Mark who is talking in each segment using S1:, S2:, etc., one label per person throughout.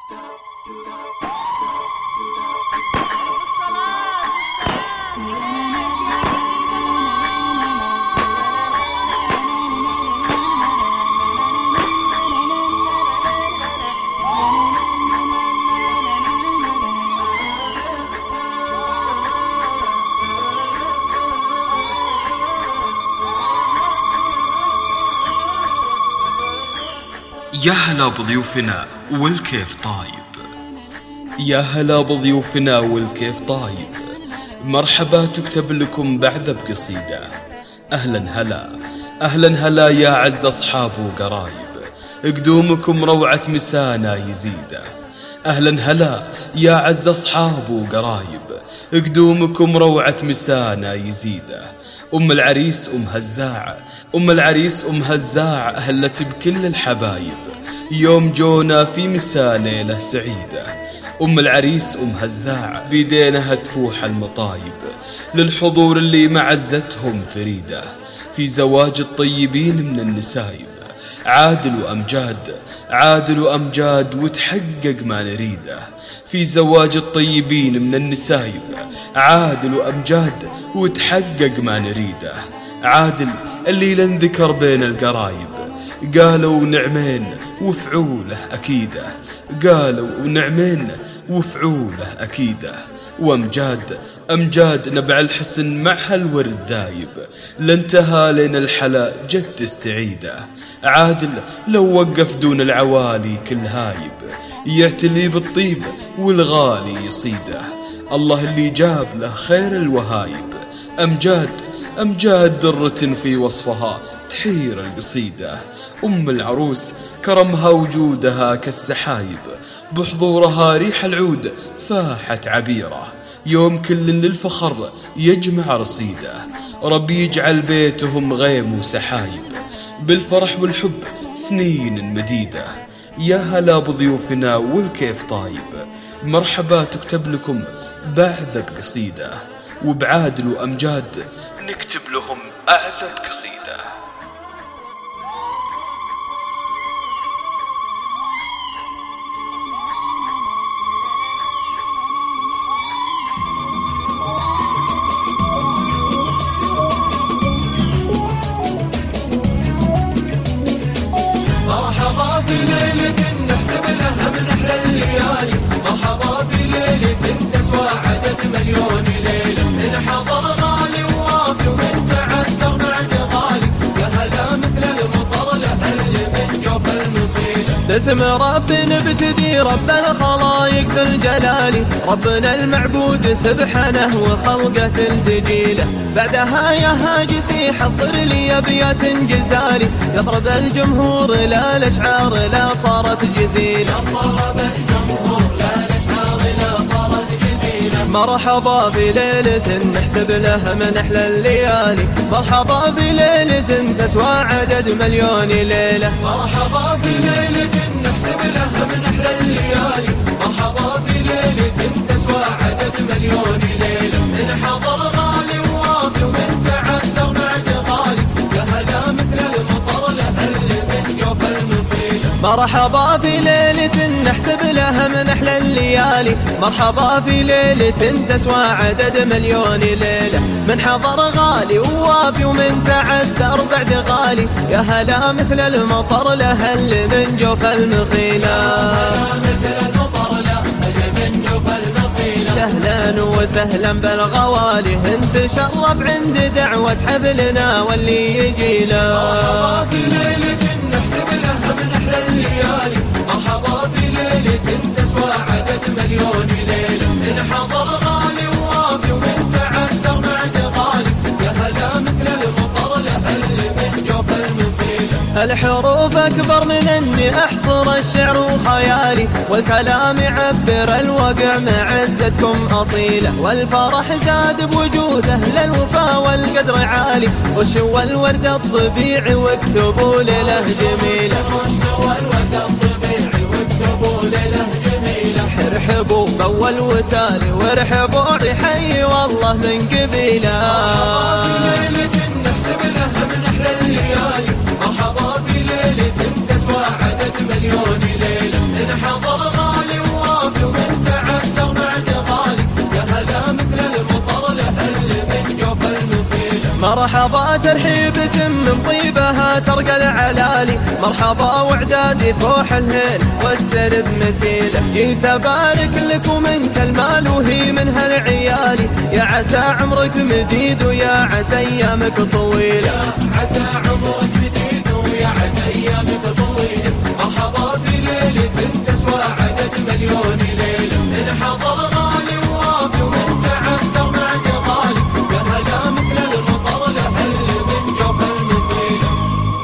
S1: يا هلا بضيوفنا والكيف طايب، يا هلا بضيوفنا والكيف طايب، مرحبا تكتب لكم بعذب قصيدة. أهلا هلا أهلا هلا يا عز أصحاب وقرايب، قدومكم روعة مسانا يزيده. أهلا هلا يا عز أصحاب وقرايب، قدومكم روعة مسانا يزيده. أم العريس أم هزاع، أم العريس أم هزاع أهلت بكل الحبايب، يوم جونا في مسا ليلة سعيدة. أم العريس أم هزاع بيدينها تفوح المطايب، للحضور اللي معزتهم فريدة، في زواج الطيبين من النسايب. عادل وأمجاد عادل وأمجاد وتحقق ما نريده، في زواج الطيبين من النسايب. عادل وأمجاد وتحقق ما نريده. عادل اللي لن ذكر بين القرايب، قالوا نعمين وفعوله أكيده، قالوا نعمين وفعوله أكيده. وأمجاد أمجاد نبع الحسن مع هالورد ذايب، لانتهى لين الحلا جد تستعيده. عادل لو وقف دون العوالي كل هايب، يعتلي بالطيب والغالي يصيده. الله اللي جاب له خير الوهايب. أمجاد أمجاد درة في وصفها تحير القصيدة. أم العروس كرمها وجودها كالسحايب، بحضورها ريح العود فاحت عبيرة، يوم كل للفخر يجمع رصيده. ربي يجعل بيتهم غيم وسحايب، بالفرح والحب سنين مديدة. يا هلا بضيوفنا والكيف طايب، مرحبا تكتب لكم بعذب قصيدة، وبعادل وأمجاد نكتب لهم أعذب قصيدة.
S2: مرحبا في ليلة نحسب لها من أحلى الليالي، مرحبا في ليلة تسوى عدد مليون ليلة. من حضر غالي ووافي ومن تعذر بعد غالي، يا هلا مثل المطر لها اللي من جوف المصيبة. باسم رب نبتدي رب الخلايق ذو الجلال، ربنا المعبود سبحانه وخلقة تجيله. بعدها يا هاجسي حضر لي أبيات جزالي، يضرب الجمهور لا الأشعار لا صارت جزيلة. ضرب الجمهور لا الأشعار لا صارت جزيلة. مرحبا في ليلة نحسب لها من أحلى الليالي، مرحبا في ليلة تسوى عدد مليون ليلة. مرحبا في ليلة نحسب لها من أحلى الليالي، مرحبا في ليلة تسوى عدد مليون ليلة. من حضر غالي ووافي ومن تعذر بعد غالي، يا هلا مثل المطر لها اللي من جوف المصيبة. مرحبا في ليلة نحسب لها من أحلى الليالي، مرحبا في ليلة تسوى عدد مليون ليلة. من حضر غالي ووافي ومن تعذر بعد غالي، يا هلا مثل المطر لها اللي من جوف المخيلة. أهلا وسهلا بالغوالي، انت شرف عند دعوة حبلنا واللي يجينا. مرحبا في ليلة نحسب لها من أحلى الليالي، مرحبا في ليلة تسوى عدد مليون ليلة. من حضر غالي ووافي ومن تعذر بعد غالي، يا هلا مثل المطر لها اللي من جوف المصيبة. الحروف أكبر من أني أحصر الشعر وخيالي، والكلام يعبر الوقع معزتكم أصيلة. والفرح زاد بوجود أهل الوفا والقدر عالي، رشوا الورد الطبيعي واكتبوا ليلة جميلة. رشوا الورد الطبيعي واكتبوا ليلة جميلة. ارحبوا بأول وتالي وارحبوا بحي والله من قبيلة. مرحبا في ليلة نحسب لها من أحلى الليالي، مرحبا في ليلة تسوى عدد مليون ليلة. من حضر غالي مرحبا ترحيبة من طيبها ترقى العلالي، مرحبا وعدادي فوح الهيل والسلب مسيلة. جيت ابارك لك ومنك المال وهي من هالعيالي، يا عسى عمرك مديد ويا عسى ايامك طويلة، يا عسى عمرك مديد ويا عسى ايامك طويلة. مرحبا في ليلة تسوى عدد مليون ليلة، من حضر غالي ووافي ومن تعذر بعد غالي، يا هلا مثل المطر لهل من جوف المسيلة.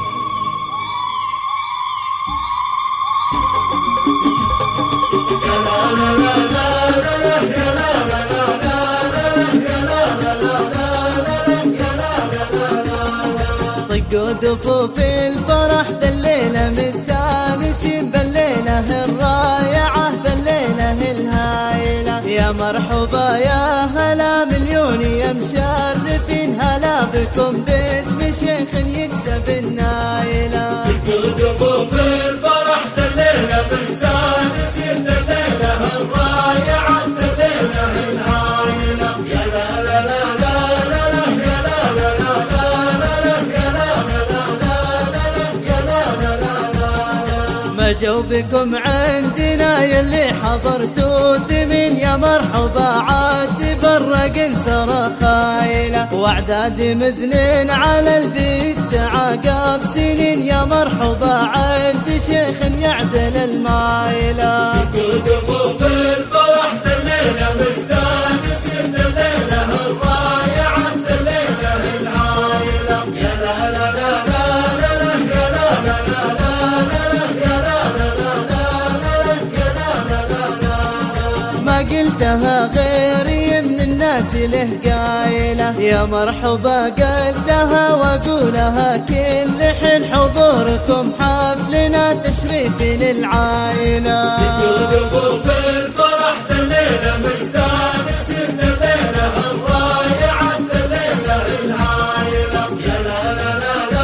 S3: طقوا دفوف الفرح ذا الليلة مستانسين بالليلة الرايعة بالليلة الهايلة، يا مرحبا يا هلا مليون يا مشرفين، هلا بكم باسم شيخ يكسب النايلة.
S2: طقوا دفوف الفرح ذا الليلة مستانسين بالليلة الرايعة بالليلة الهايلة، يا لا لا لا
S3: ما جوبكم عندنا يلي حضرتوا ثمين، يا مرحبا عاد برق سرى خايلة، واعداد مزنين على البيت تعاقب سنين، يا مرحبا عند شيخ يعدل المايلة.
S2: دفوف الفرح ذا الليلة مستانسين بالليلة الرايعة بالليلة الهايلة، يا لا لا لا
S3: ما قلتها غيري من الناس له قايلة، يا مرحبا قلتها واقولها كل حين، حضوركم حفلنا تشريف للعائلة.
S2: دفوف الفرح ذا الليلة مستانسين بالليلة الرايعة بالليلة الهايلة، يا لا لا لا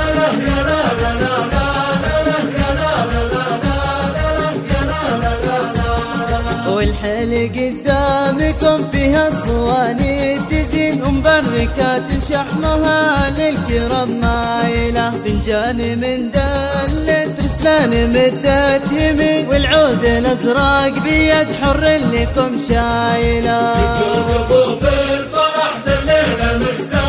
S3: والحل قدامكم فيها صواني تزين، ومبركات شحمها للكرام مايلة، فنجان من دلة رسلان مدت يمين، والعود الازرق بيد حر لكم شايلة.
S2: دفوف الفرح